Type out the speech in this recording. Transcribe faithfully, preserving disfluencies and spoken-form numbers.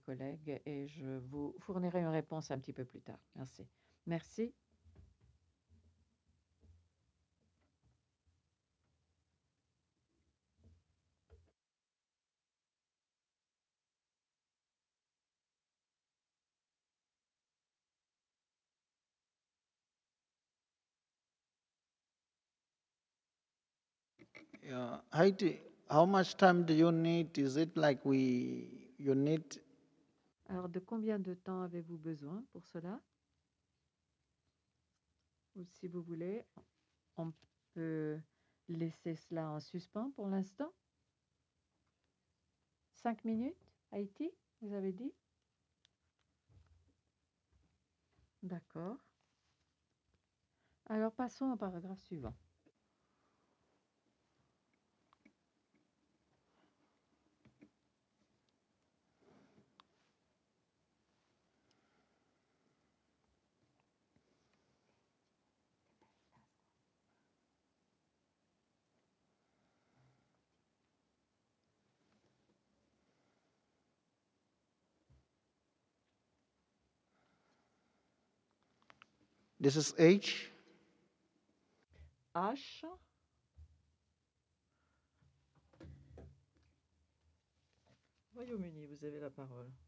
collègues et je vous fournirai une réponse un petit peu plus tard. Merci. Merci. Yeah. Heidi, how much time do you need? Is it like we you need? Alors, de combien de temps avez-vous besoin pour cela? Ou si vous voulez, on peut laisser cela en suspens pour l'instant. Cinq minutes, Haïti, vous avez dit? D'accord. Alors, passons au paragraphe suivant. This is H. H. Royaume-Uni, vous avez la parole.